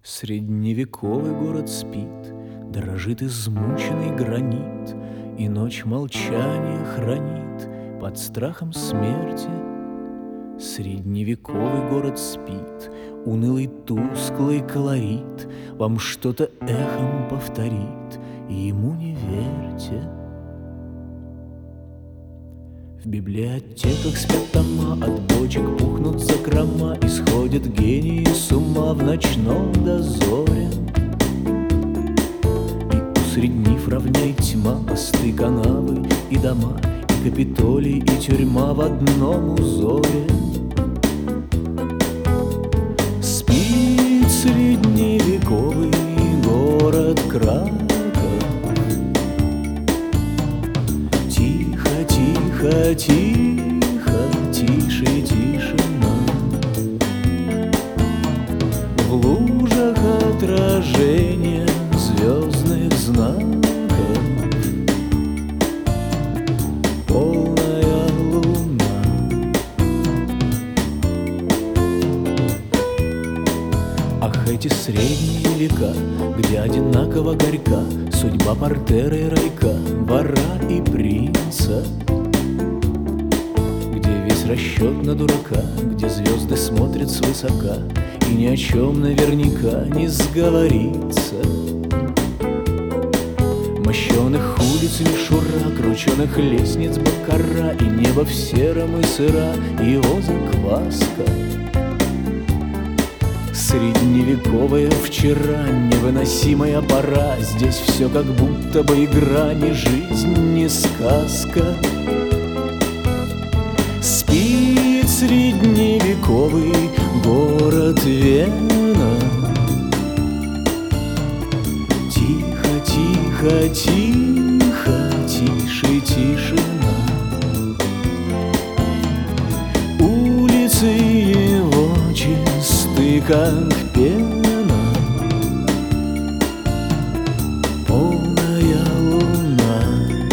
Средневековый город спит, дрожит измученный гранит, и ночь молчание хранит под страхом смерти. Средневековый город спит, унылый тусклый колорит вам что-то эхом повторит, и ему не верьте. В библиотеках спят тома, от бочек пухнут закрома, и сходят гении с ума в ночном дозоре. И усредь нив равняй тьма, мосты, канавы и дома, и Капитолий, и тюрьма в одном узоре. Спит средневековый город Краков. Тихо, тихо, тихо, тише тишина. В лужах отражения звездных знаков полная луна. Ах, эти средние века, где одинаково горька судьба портера и райка, вора и принца, где весь расчет на дурака, где звезды смотрят свысока, и ни о чем наверняка не сговорится. Мощеных улиц мишура, крученых лестниц баккара, и небо в сером и сыра, и его закваска. Средневековая вчера, невыносимая пора, здесь все как будто бы игра, ни жизнь, ни сказка. Спит средневековый город Вена. Тихо, тихо, тихо, тише тишина. Улицы его чисты, как пена, полная луна.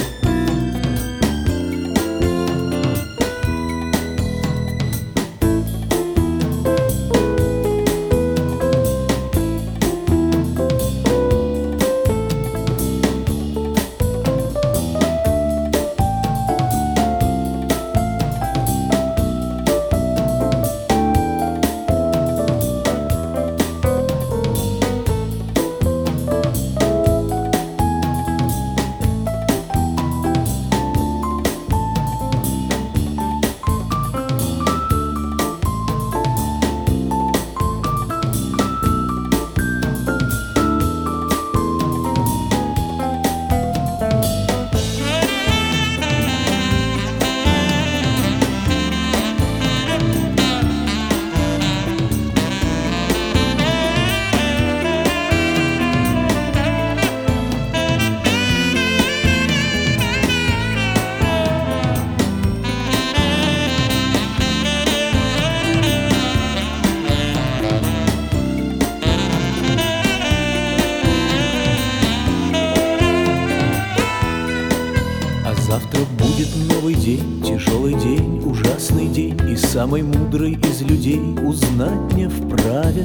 Завтра будет новый день, тяжелый день, ужасный день, и самый мудрый из людей узнать не вправе,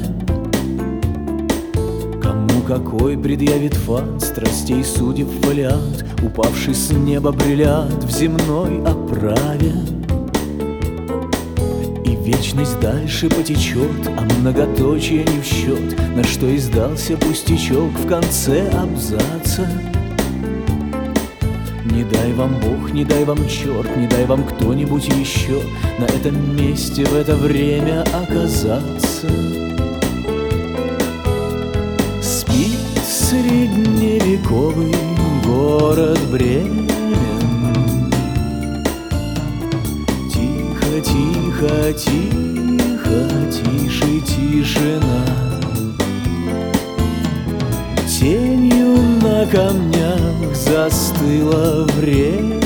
кому какой предъявит факт страстей судеб фолиант, упавший с неба бриллиант в земной оправе. И вечность дальше потечет, а многоточие не в счет, на что издался пустячок в конце абзаца. Не дай вам Бог, не дай вам черт, не дай вам кто-нибудь еще на этом месте в это время оказаться. Спит средневековый город Бремен. Тихо, тихо, тихо, тише тишина. Тенью на камнях застыло время.